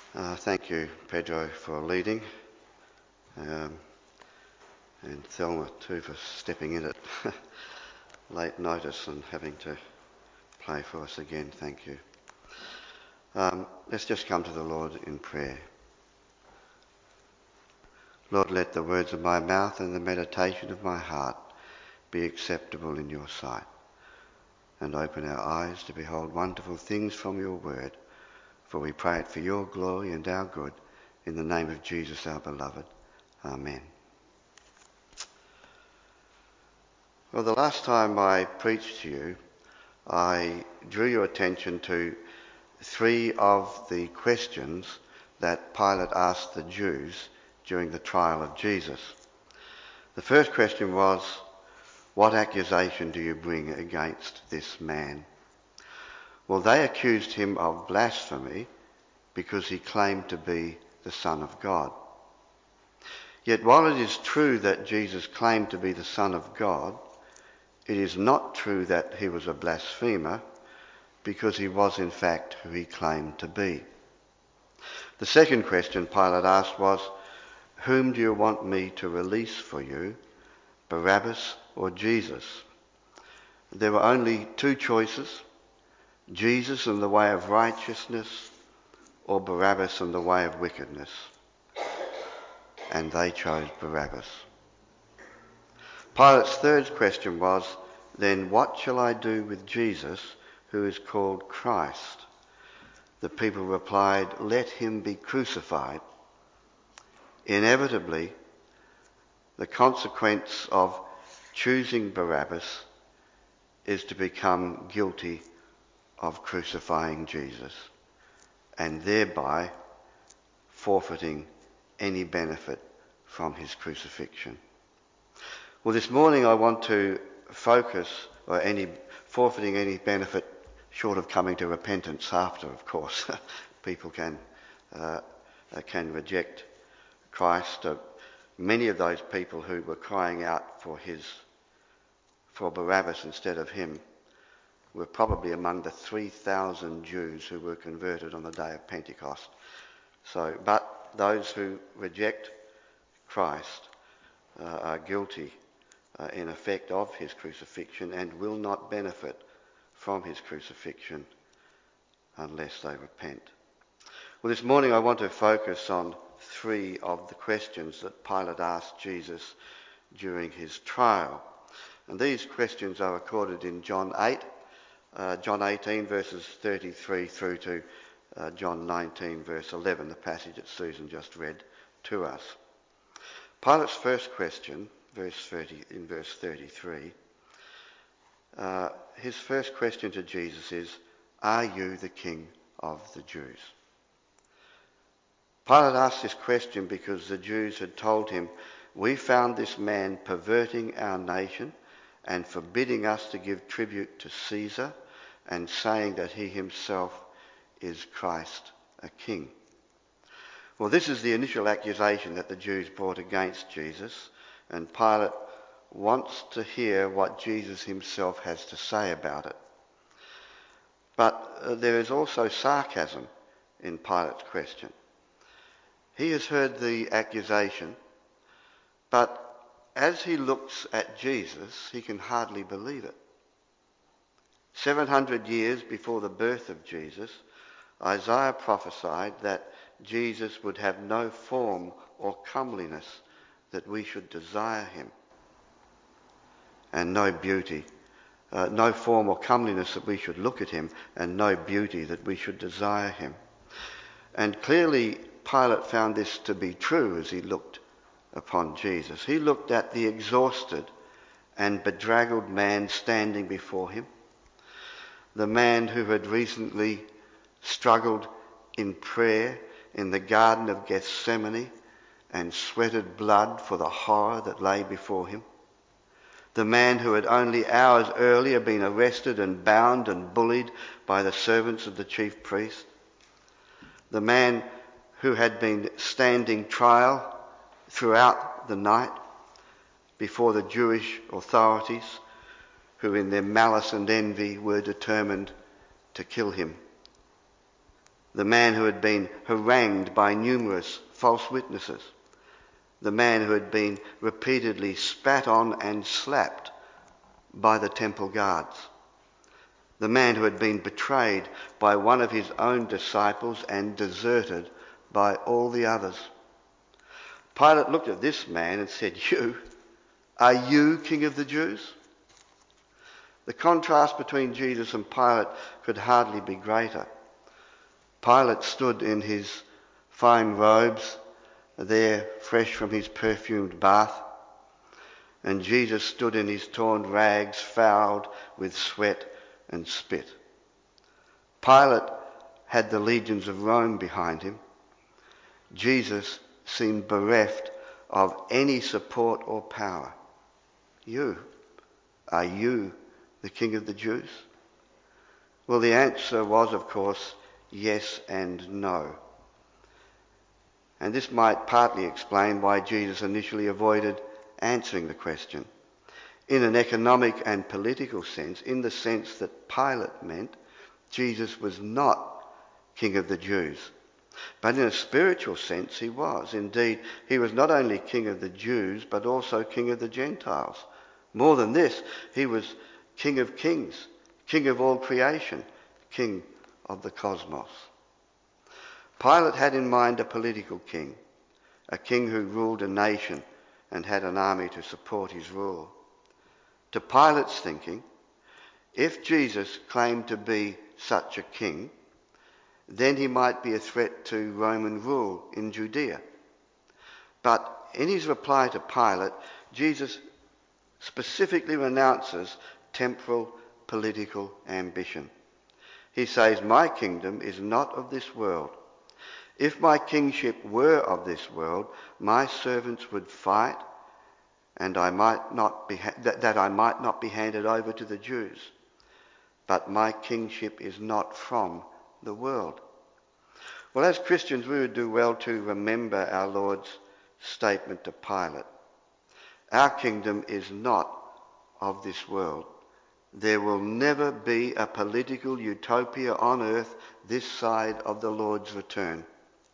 Thank you, Pedro, for leading, and Thelma too for stepping in at late notice and having to play for us again. Thank you. Let's just come to the Lord in prayer. Lord, let the words of my mouth and the meditation of my heart be acceptable in your sight, and open our eyes to behold wonderful things from your word. For we pray it for your glory and our good, in the name of Jesus our beloved. Amen. Well, the last time I preached to you, I drew your attention to three of the questions that Pilate asked the Jews during the trial of Jesus. The first question was, what accusation do you bring against this man? Well, they accused him of blasphemy because he claimed to be the Son of God. Yet while it is true that Jesus claimed to be the Son of God, it is not true that he was a blasphemer, because he was in fact who he claimed to be. The second question Pilate asked was, whom do you want me to release for you, Barabbas or Jesus? There were only two choices, Jesus in the way of righteousness or Barabbas in the way of wickedness. And they chose Barabbas. Pilate's third question was, then what shall I do with Jesus, who is called Christ? The people replied, let him be crucified. Inevitably, the consequence of choosing Barabbas is to become guilty of crucifying Jesus, and thereby forfeiting any benefit from his crucifixion. Well, this morning I want to focus on forfeiting any benefit short of coming to repentance after, of course. People can reject Christ. Many of those people who were crying out for Barabbas instead of him were probably among the 3,000 Jews who were converted on the day of Pentecost. But those who reject Christ are guilty in effect of his crucifixion and will not benefit from his crucifixion unless they repent. Well, this morning I want to focus on three of the questions that Pilate asked Jesus during his trial. And these questions are recorded in John 18 verses 33 through to John 19 verse 11, the passage that Susan just read to us. Pilate's first question, in verse 33, his first question to Jesus is, are you the King of the Jews? Pilate asked this question because the Jews had told him, we found this man perverting our nation and forbidding us to give tribute to Caesar, and saying that he himself is Christ, a king. Well, this is the initial accusation that the Jews brought against Jesus, and Pilate wants to hear what Jesus himself has to say about it. But there is also sarcasm in Pilate's question. He has heard the accusation, but as he looks at Jesus, he can hardly believe it. 700 years before the birth of Jesus, Isaiah prophesied that Jesus would have no form or comeliness that we should desire him, and no beauty, no form or comeliness that we should look at him, and no beauty that we should desire him. And clearly Pilate found this to be true as he looked upon Jesus. He looked at the exhausted and bedraggled man standing before him, the man who had recently struggled in prayer in the Garden of Gethsemane and sweated blood for the horror that lay before him, the man who had only hours earlier been arrested and bound and bullied by the servants of the chief priest, the man who had been standing trial throughout the night before the Jewish authorities, who in their malice and envy were determined to kill him. the man who had been harangued by numerous false witnesses, the man who had been repeatedly spat on and slapped by the temple guards, the man who had been betrayed by one of his own disciples and deserted by all the others. Pilate looked at this man and said, Are you King of the Jews? The contrast between Jesus and Pilate could hardly be greater. Pilate stood in his fine robes, there fresh from his perfumed bath, and Jesus stood in his torn rags, fouled with sweat and spit. Pilate had the legions of Rome behind him. Jesus seemed bereft of any support or power. Are you the King of the Jews? Well, the answer was, of course, yes and no. And this might partly explain why Jesus initially avoided answering the question. In an economic and political sense, in the sense that Pilate meant, Jesus was not King of the Jews. But in a spiritual sense, he was. Indeed, he was not only King of the Jews, but also King of the Gentiles. More than this, he was King of kings, King of all creation, King of the cosmos. Pilate had in mind a political king, a king who ruled a nation and had an army to support his rule. To Pilate's thinking, if Jesus claimed to be such a king, then he might be a threat to Roman rule in Judea. But in his reply to Pilate, Jesus specifically renounces temporal political ambition. He says, "My kingdom is not of this world. If my kingship were of this world, my servants would fight, and that I might not be handed over to the Jews. But my kingship is not from the world." Well, as Christians, we would do well to remember our Lord's statement to Pilate. Our kingdom is not of this world. There will never be a political utopia on earth this side of the Lord's return.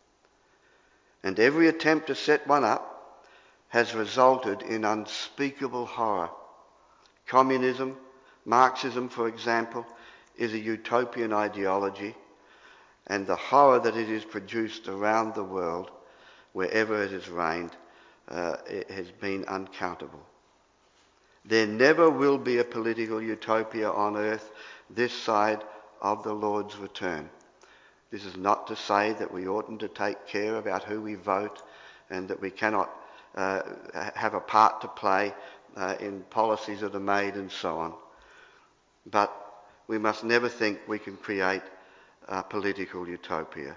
And every attempt to set one up has resulted in unspeakable horror. Communism, Marxism, for example, is a utopian ideology, and the horror that it has produced around the world, wherever it has reigned, it has been uncountable. There never will be a political utopia on earth this side of the Lord's return. This is not to say that we oughtn't to take care about who we vote and that we cannot have a part to play in policies that are made and so on. But we must never think we can create a political utopia.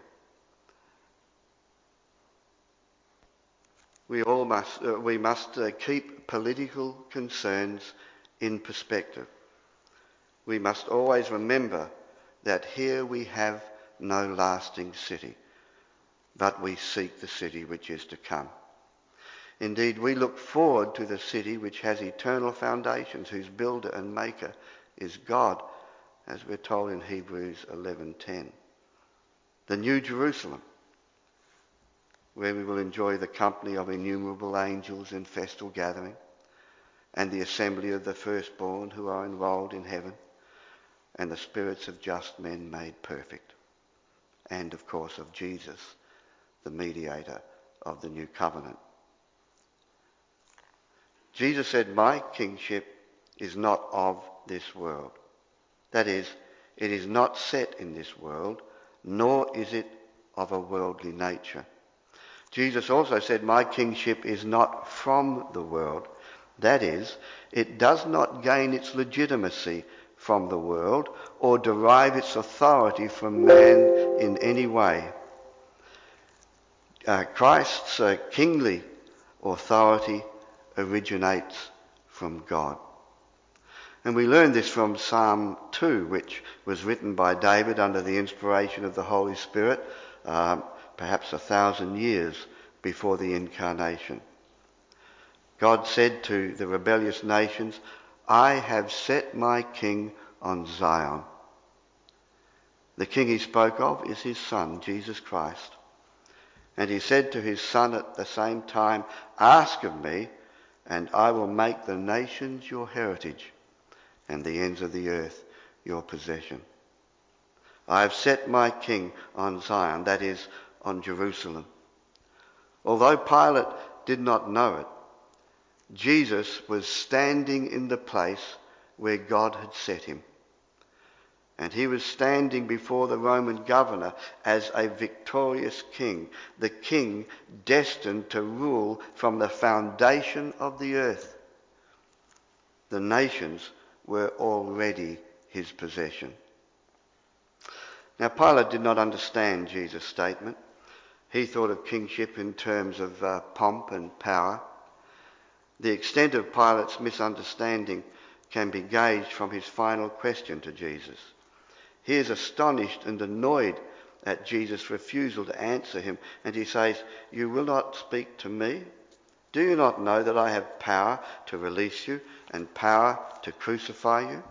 We must keep political concerns in perspective. We must always remember that here we have no lasting city, but we seek the city which is to come. Indeed, we look forward to the city which has eternal foundations, whose builder and maker is God, as we're told in Hebrews 11:10. The New Jerusalem, where we will enjoy the company of innumerable angels in festal gathering, and the assembly of the firstborn who are enrolled in heaven, and the spirits of just men made perfect. And, of course, of Jesus, the mediator of the new covenant. Jesus said, "My kingship is not of this world." That is, it is not set in this world, nor is it of a worldly nature. Jesus also said, "My kingship is not from the world." That is, it does not gain its legitimacy from the world or derive its authority from man in any way. Christ's kingly authority originates from God. And we learn this from Psalm 2, which was written by David under the inspiration of the Holy Spirit, perhaps 1,000 years before the incarnation. God said to the rebellious nations, "I have set my king on Zion." The king he spoke of is his son, Jesus Christ. And he said to his son at the same time, "Ask of me, and I will make the nations your heritage, and the ends of the earth your possession. I have set my king on Zion," that is, on Jerusalem. Although Pilate did not know it, Jesus was standing in the place where God had set him. And he was standing before the Roman governor as a victorious king, the king destined to rule from the foundation of the earth. The nations were already his possession. Now, Pilate did not understand Jesus' statement. He thought of kingship in terms of pomp and power. The extent of Pilate's misunderstanding can be gauged from his final question to Jesus. He is astonished and annoyed at Jesus' refusal to answer him, and he says, "You will not speak to me? Do you not know that I have power to release you and power to crucify you?"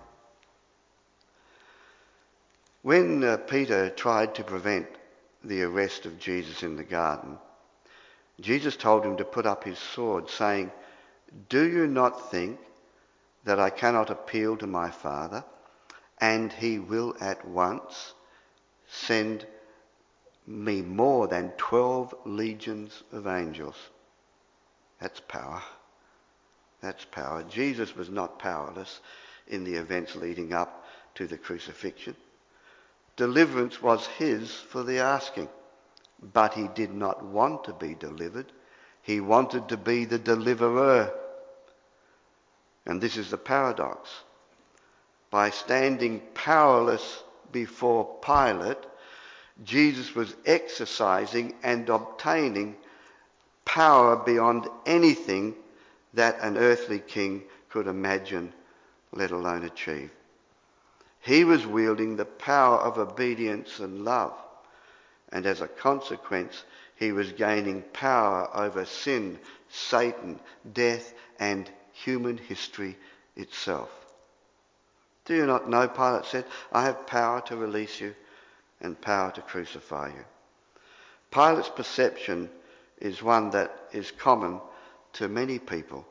When Peter tried to prevent the arrest of Jesus in the garden, Jesus told him to put up his sword, saying, "Do you not think that I cannot appeal to my Father, and he will at once send me more than 12 legions of angels?" That's power. That's power. Jesus was not powerless in the events leading up to the crucifixion. Deliverance was his for the asking, but he did not want to be delivered. He wanted to be the deliverer. And this is the paradox. By standing powerless before Pilate, Jesus was exercising and obtaining power beyond anything that an earthly king could imagine, let alone achieve. He was wielding the power of obedience and love, and as a consequence, he was gaining power over sin, Satan, death, and human history itself. "Do you not know," Pilate said, "I have power to release you and power to crucify you." Pilate's perception is one that is common to many people.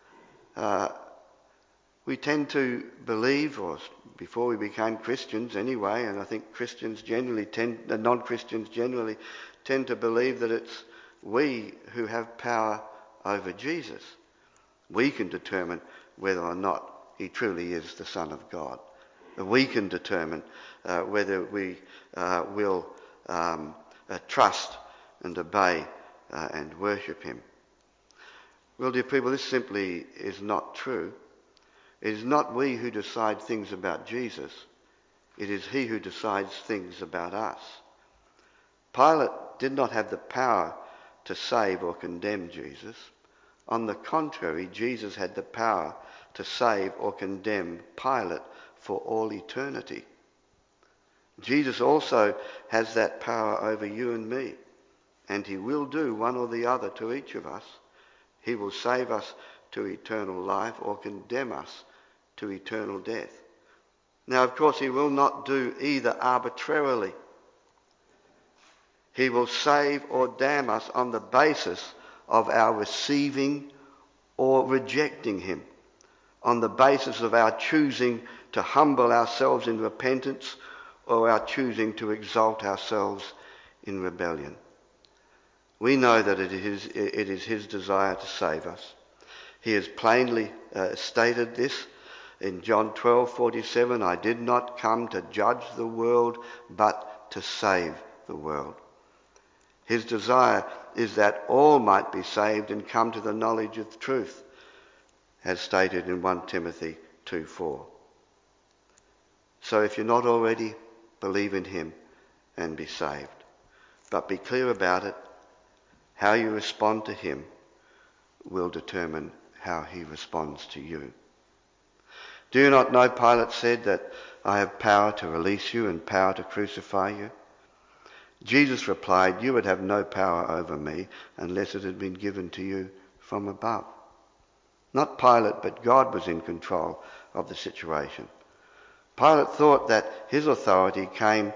We tend to believe, or before we became Christians anyway, and I think non-Christians generally tend to believe that it's we who have power over Jesus. We can determine whether or not he truly is the Son of God. We can determine whether we will trust and obey and worship him. Well, dear people, this simply is not true. It is not we who decide things about Jesus. It is he who decides things about us. Pilate did not have the power to save or condemn Jesus. On the contrary, Jesus had the power to save or condemn Pilate for all eternity. Jesus also has that power over you and me, and he will do one or the other to each of us. He will save us to eternal life or condemn us to eternal death. Now, of course, he will not do either arbitrarily. He will save or damn us on the basis of our receiving or rejecting him, on the basis of our choosing to humble ourselves in repentance or our choosing to exalt ourselves in rebellion. We know that it is his desire to save us. He has plainly stated this in John 12:47, "I did not come to judge the world, but to save the world." His desire is that all might be saved and come to the knowledge of the truth, as stated in 1 Timothy 2:4. So if you're not already, believe in him and be saved. But be clear about it. How you respond to him will determine how he responds to you. "Do you not know," Pilate said, "that I have power to release you and power to crucify you?" Jesus replied, "You would have no power over me unless it had been given to you from above." Not Pilate, but God was in control of the situation. Pilate thought that his authority came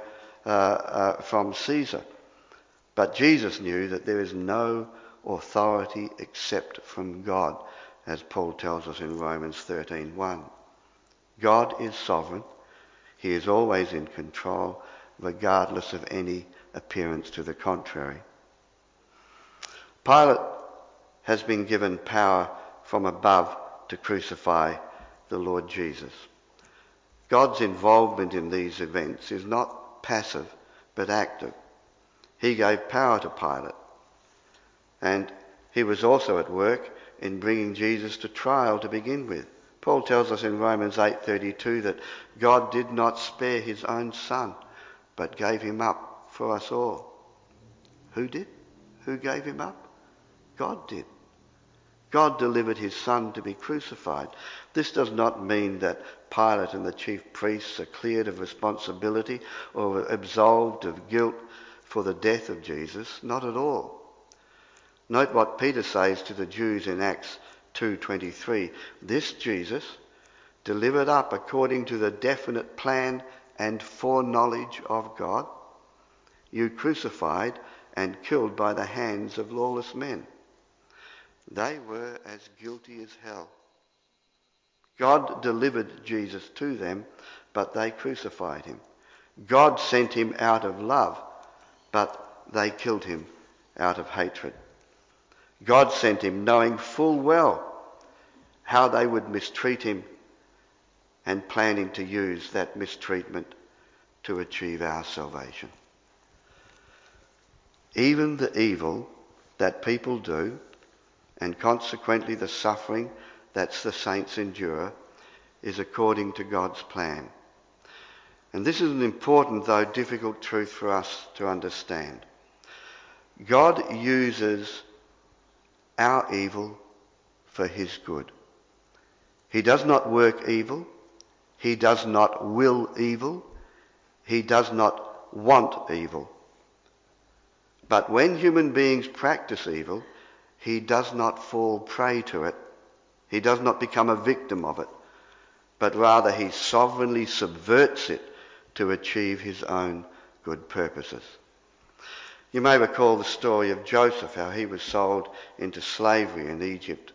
from Caesar. But Jesus knew that there is no authority except from God, as Paul tells us in Romans 13:1. God is sovereign. He is always in control, regardless of any appearance to the contrary. Pilate has been given power from above to crucify the Lord Jesus. God's involvement in these events is not passive but active. He gave power to Pilate, and he was also at work in bringing Jesus to trial to begin with. Paul tells us in Romans 8:32 that God did not spare his own son, but gave him up for us all. Who did? Who gave him up? God did. God delivered his son to be crucified. This does not mean that Pilate and the chief priests are cleared of responsibility or absolved of guilt for the death of Jesus. Not at all. Note what Peter says to the Jews in Acts 2:23. This Jesus, delivered up according to the definite plan and foreknowledge of God, you crucified and killed by the hands of lawless men. They were as guilty as hell. God delivered Jesus to them, but they crucified him. God sent him out of love, but they killed him out of hatred. God sent him knowing full well how they would mistreat him and planning to use that mistreatment to achieve our salvation. Even the evil that people do, and consequently the suffering that the saints endure, is according to God's plan. And this is an important, though difficult, truth for us to understand. God uses our evil for his good. He does not work evil. He does not will evil. He does not want evil. But when human beings practice evil, he does not fall prey to it. He does not become a victim of it, but rather he sovereignly subverts it to achieve his own good purposes. You may recall the story of Joseph, how he was sold into slavery in Egypt,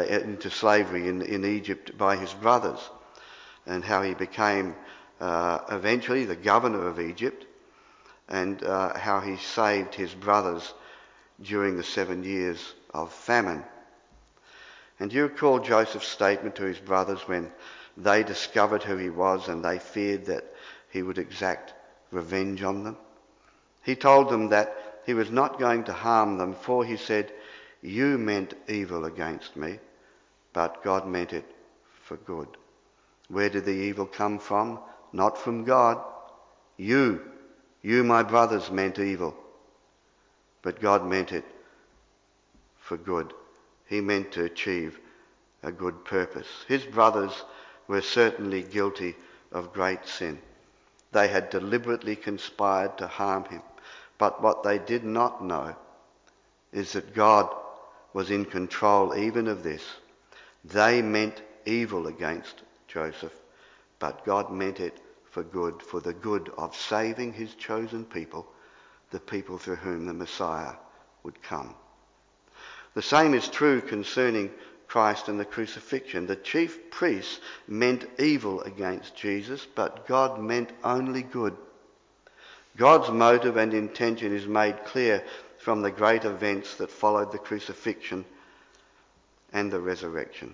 in Egypt by his brothers, and how he became eventually the governor of Egypt, and how he saved his brothers during the 7 years of famine. And you recall Joseph's statement to his brothers when they discovered who he was and they feared that he would exact revenge on them? He told them that he was not going to harm them, for he said, "You meant evil against me, but God meant it for good." Where did the evil come from? Not from God. You, my brothers, meant evil, but God meant it for good. He meant to achieve a good purpose. His brothers were certainly guilty of great sin. They had deliberately conspired to harm him. But what they did not know is that God was in control even of this. They meant evil against Joseph, but God meant it for good, for the good of saving his chosen people, the people through whom the Messiah would come. The same is true concerning Christ and the crucifixion. The chief priests meant evil against Jesus, but God meant only good. God's motive and intention is made clear from the great events that followed the crucifixion and the resurrection.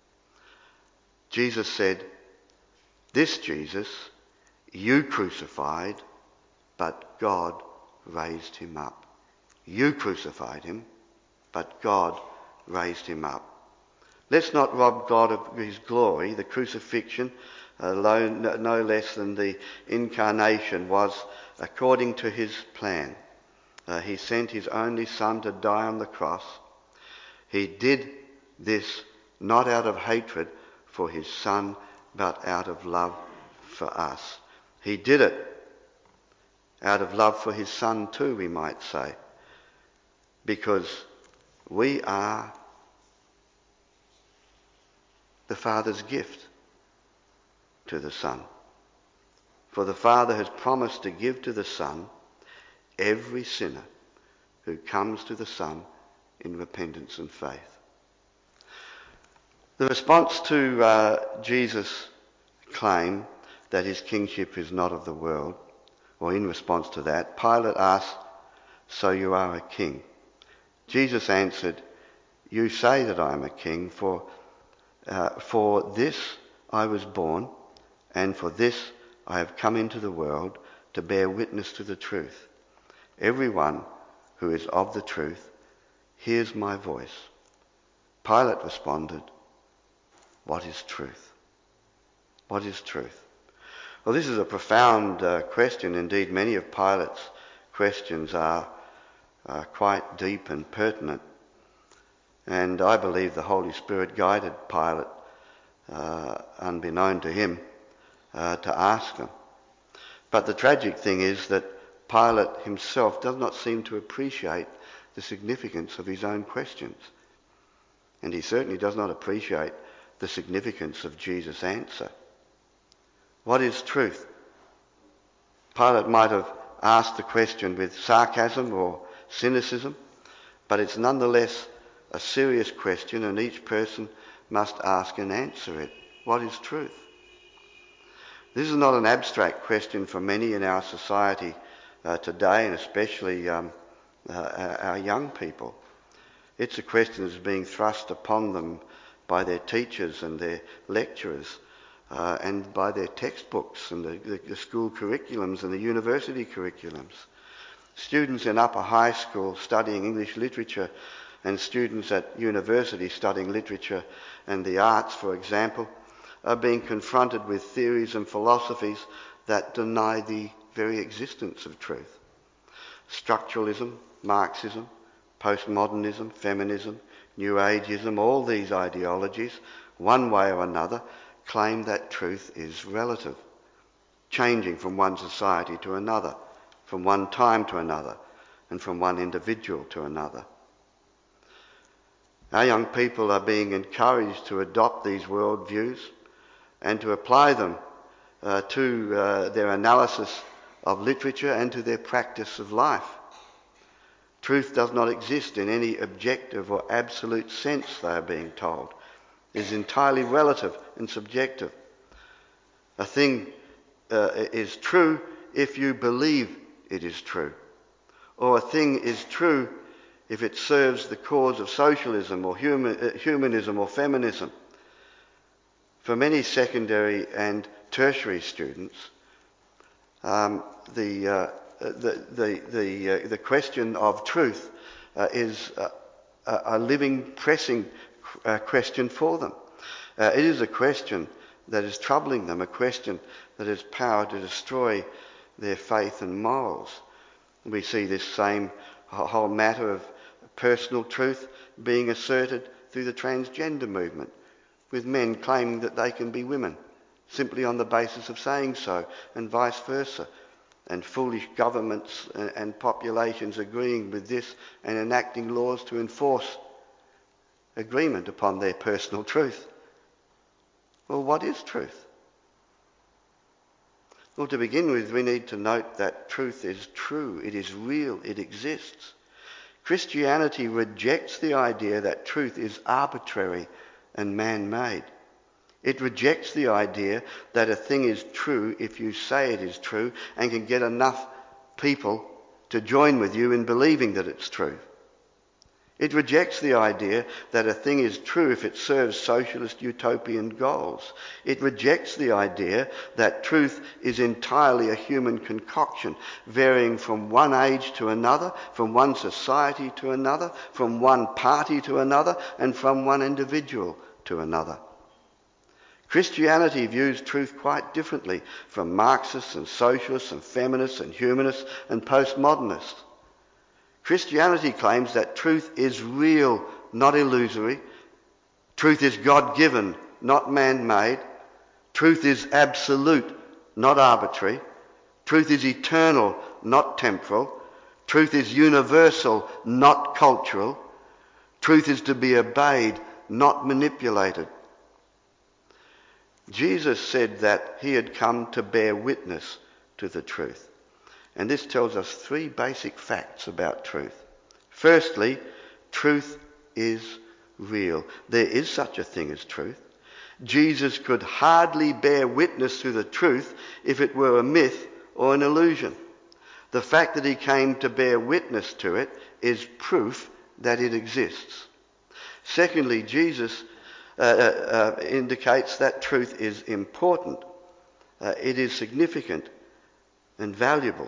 Jesus said, "This Jesus you crucified, but God raised him up." You crucified him, but God raised him up. Let's not rob God of his glory. The crucifixion, no less than the incarnation, was according to his plan. He sent his only son to die on the cross. He did this not out of hatred for his son, but out of love for us. He did it out of love for his son too, we might say, because we are the Father's gift to the Son. For the Father has promised to give to the Son every sinner who comes to the Son in repentance and faith. The response to Jesus' claim that his kingship is not of the world, or in response to that, Pilate asked, "So you are a king?" Jesus answered, "You say that I am a king, for this I was born, and for this I have come into the world, to bear witness to the truth. Everyone who is of the truth hears my voice." Pilate responded, "What is truth? What is truth?" Well, this is a profound question. Indeed, many of Pilate's questions are quite deep and pertinent. And I believe the Holy Spirit guided Pilate, unbeknown to him, to ask them. But the tragic thing is that Pilate himself does not seem to appreciate the significance of his own questions. And he certainly does not appreciate the significance of Jesus' answer. What is truth? Pilate might have asked the question with sarcasm or cynicism, but it's nonetheless a serious question, and each person must ask and answer it. What is truth? This is not an abstract question for many in our society today, and especially our young people. It's a question that's being thrust upon them by their teachers and their lecturers, and by their textbooks and the school curriculums and the university curriculums. Students in upper high school studying English literature and students at university studying literature and the arts, for example, are being confronted with theories and philosophies that deny the very existence of truth. Structuralism, Marxism, postmodernism, feminism, New Ageism, all these ideologies, one way or another, claim that truth is relative, changing from one society to another, from one time to another, and from one individual to another. Our young people are being encouraged to adopt these worldviews and to apply them to their analysis of literature and to their practice of life. Truth does not exist in any objective or absolute sense, they are being told. It is entirely relative and subjective. A thing is true if you believe it is true, or a thing is true if it serves the cause of socialism or humanism or feminism. For many secondary and tertiary students, the question of truth is a living, pressing question for them. It is a question that is troubling them, a question that has power to destroy their faith and morals. We see this same whole matter of personal truth being asserted through the transgender movement, with men claiming that they can be women simply on the basis of saying so, and vice versa, and foolish governments and populations agreeing with this and enacting laws to enforce agreement upon their personal truth. Well, what is truth? Well, to begin with, we need to note that truth is true, it is real, it exists. Christianity rejects the idea that truth is arbitrary and man-made. It rejects the idea that a thing is true if you say it is true and can get enough people to join with you in believing that it's true. It rejects the idea that a thing is true if it serves socialist utopian goals. It rejects the idea that truth is entirely a human concoction, varying from one age to another, from one society to another, from one party to another, and from one individual to another. Christianity views truth quite differently from Marxists and socialists and feminists and humanists and postmodernists. Christianity claims that truth is real, not illusory. Truth is God-given, not man-made. Truth is absolute, not arbitrary. Truth is eternal, not temporal. Truth is universal, not cultural. Truth is to be obeyed, not manipulated. Jesus said that he had come to bear witness to the truth. And this tells us three basic facts about truth. Firstly, truth is real. There is such a thing as truth. Jesus could hardly bear witness to the truth if it were a myth or an illusion. The fact that he came to bear witness to it is proof that it exists. Secondly, Jesus indicates that truth is important. It is significant and valuable.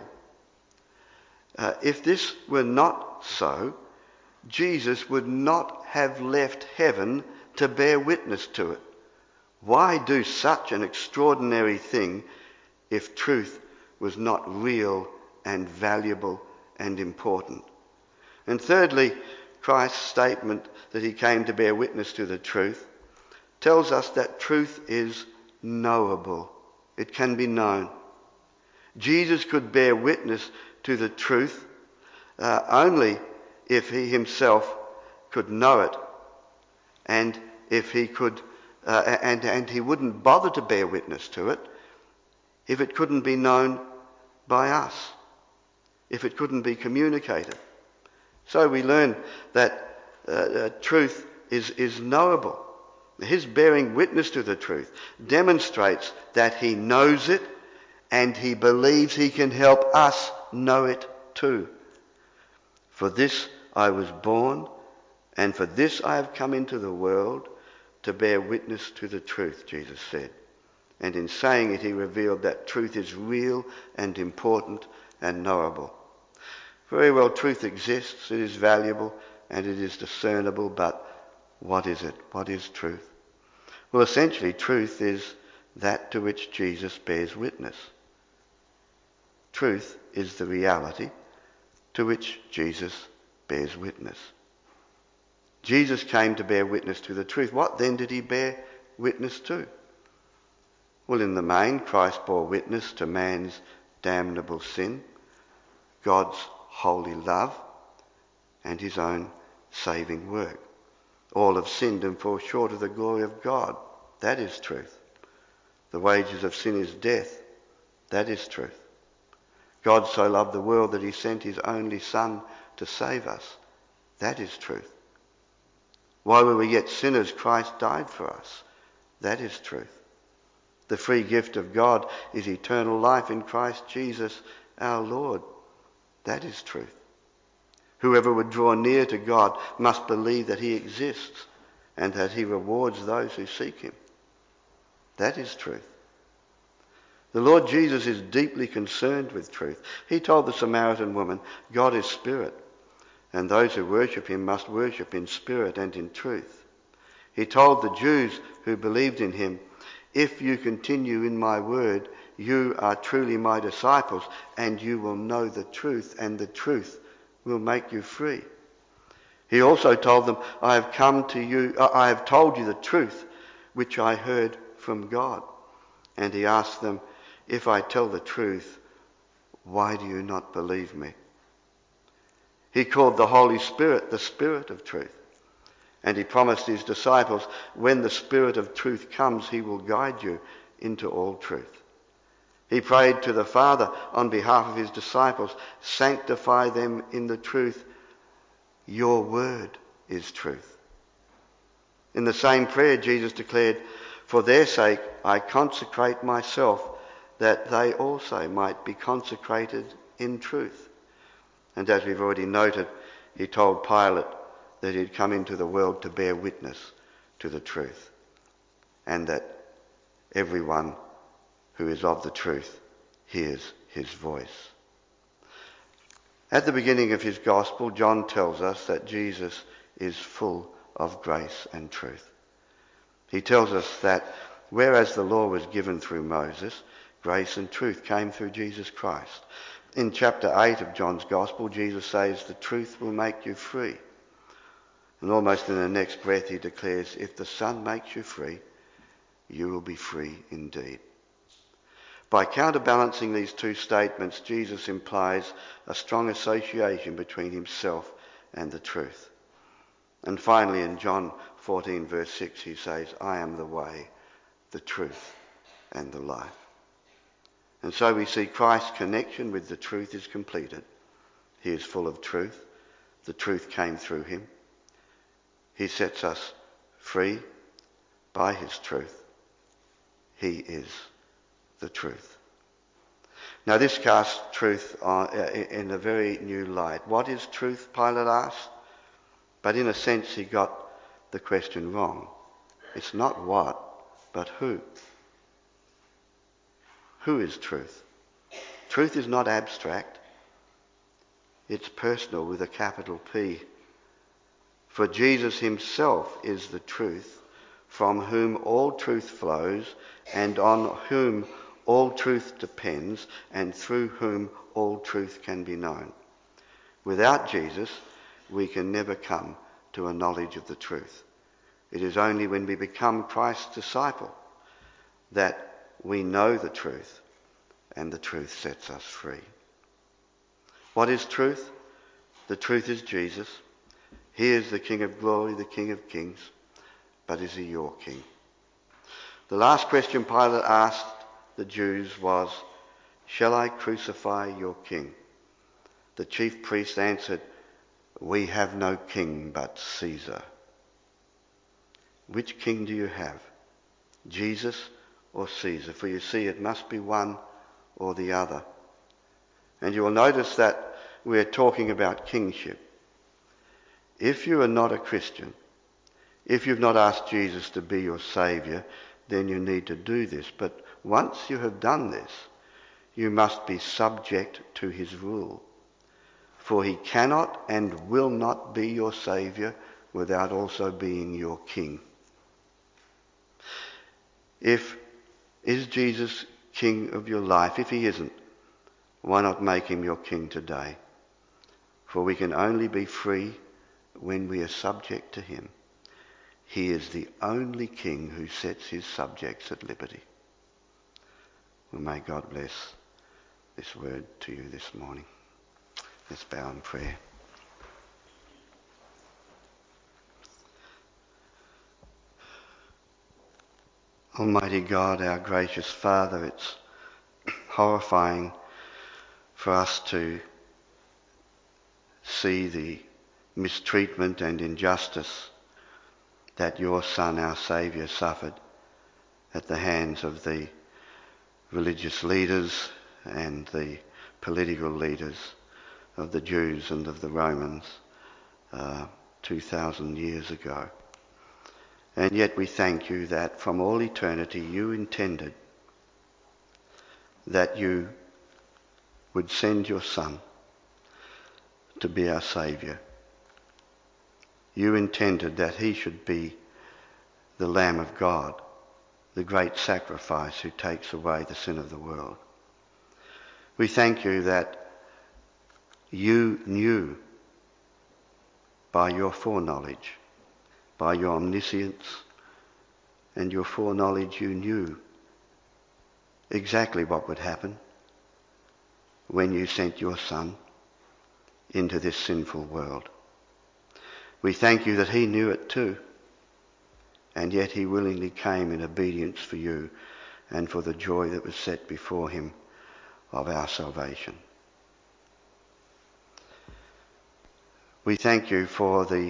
If this were not so, Jesus would not have left heaven to bear witness to it. Why do such an extraordinary thing if truth was not real and valuable and important? And thirdly, Christ's statement that he came to bear witness to the truth tells us that truth is knowable. It can be known. Jesus could bear witness to the truth only if he himself could know it, and if he could, and he wouldn't bother to bear witness to it if it couldn't be known by us, if it couldn't be communicated. So we learn that truth is knowable. His bearing witness to the truth demonstrates that he knows it and he believes he can help us know it too. For this I was born, and for this I have come into the world, to bear witness to the truth, Jesus said. And in saying it, he revealed that truth is real and important and knowable. Very well, truth exists, it is valuable, and it is discernible, but what is it? What is truth? Well, essentially, truth is that to which Jesus bears witness. Truth is the reality to which Jesus bears witness. Jesus came to bear witness to the truth. What then did he bear witness to? Well, in the main, Christ bore witness to man's damnable sin, God's holy love, and his own saving work. All have sinned and fall short of the glory of God. That is truth. The wages of sin is death. That is truth. God so loved the world that he sent his only Son to save us. That is truth. While we were yet sinners, Christ died for us. That is truth. The free gift of God is eternal life in Christ Jesus our Lord. That is truth. Whoever would draw near to God must believe that he exists and that he rewards those who seek him. That is truth. The Lord Jesus is deeply concerned with truth. He told the Samaritan woman, God is spirit, and those who worship him must worship in spirit and in truth. He told the Jews who believed in him, if you continue in my word, you are truly my disciples, and you will know the truth, and the truth will make you free. He also told them, I have told you the truth, which I heard from God. And he asked them, if I tell the truth, why do you not believe me? He called the Holy Spirit the Spirit of truth. And he promised his disciples, when the Spirit of truth comes, he will guide you into all truth. He prayed to the Father on behalf of his disciples, sanctify them in the truth. Your word is truth. In the same prayer, Jesus declared, for their sake I consecrate myself, that they also might be consecrated in truth. And as we've already noted, he told Pilate that he'd come into the world to bear witness to the truth, and that everyone who is of the truth hears his voice. At the beginning of his gospel, John tells us that Jesus is full of grace and truth. He tells us that whereas the law was given through Moses, grace and truth came through Jesus Christ. In chapter 8 of John's gospel, Jesus says, the truth will make you free. And almost in the next breath he declares, if the Son makes you free, you will be free indeed. By counterbalancing these two statements, Jesus implies a strong association between himself and the truth. And finally, in John 14 verse 6, he says, I am the way, the truth, and the life. And so we see Christ's connection with the truth is completed. He is full of truth. The truth came through him. He sets us free by his truth. He is the truth. Now this casts truth in a very new light. What is truth? Pilate asked. But in a sense he got the question wrong. It's not what, but who. Who is truth? Truth is not abstract. It's personal with a capital P. For Jesus himself is the truth, from whom all truth flows, and on whom all truth depends, and through whom all truth can be known. Without Jesus, we can never come to a knowledge of the truth. It is only when we become Christ's disciple that we know the truth, and the truth sets us free. What is truth? The truth is Jesus. He is the King of glory, the King of kings. But is he your King? The last question Pilate asked the Jews was, "Shall I crucify your King?" The chief priests answered, "We have no king but Caesar." Which king do you have? Jesus or Caesar? For you see, it must be one or the other. And you will notice that we are talking about kingship. If you are not a Christian, if you've not asked Jesus to be your Saviour, then you need to do this. But once you have done this, you must be subject to his rule. For he cannot and will not be your Saviour without also being your King. Is Jesus King of your life? If he isn't, why not make him your King today? For we can only be free when we are subject to him. He is the only King who sets his subjects at liberty. Well, may God bless this word to you this morning. Let's bow in prayer. Almighty God, our gracious Father, it's horrifying for us to see the mistreatment and injustice that your Son, our Saviour, suffered at the hands of the religious leaders and the political leaders of the Jews and of the Romans 2,000 years ago. And yet we thank you that from all eternity you intended that you would send your Son to be our Saviour. You intended that he should be the Lamb of God, the great sacrifice who takes away the sin of the world. We thank you that you knew by your foreknowledge, by your omniscience and your foreknowledge, you knew exactly what would happen when you sent your Son into this sinful world. We thank you that he knew it too, and yet he willingly came in obedience for you and for the joy that was set before him of our salvation. We thank you for the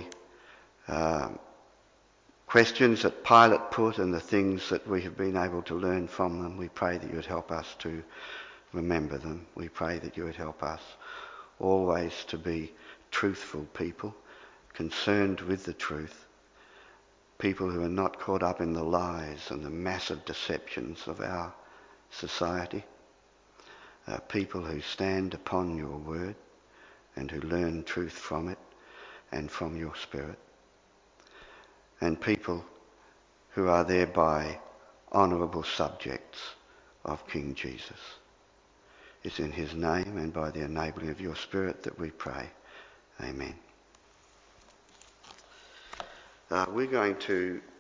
questions that Pilate put and the things that we have been able to learn from them. We pray that you would help us to remember them. We pray that you would help us always to be truthful people, concerned with the truth, people who are not caught up in the lies and the massive deceptions of our society, people who stand upon your word and who learn truth from it and from your Spirit, and people who are thereby honourable subjects of King Jesus. It's in his name and by the enabling of your Spirit that we pray. Amen. We're going to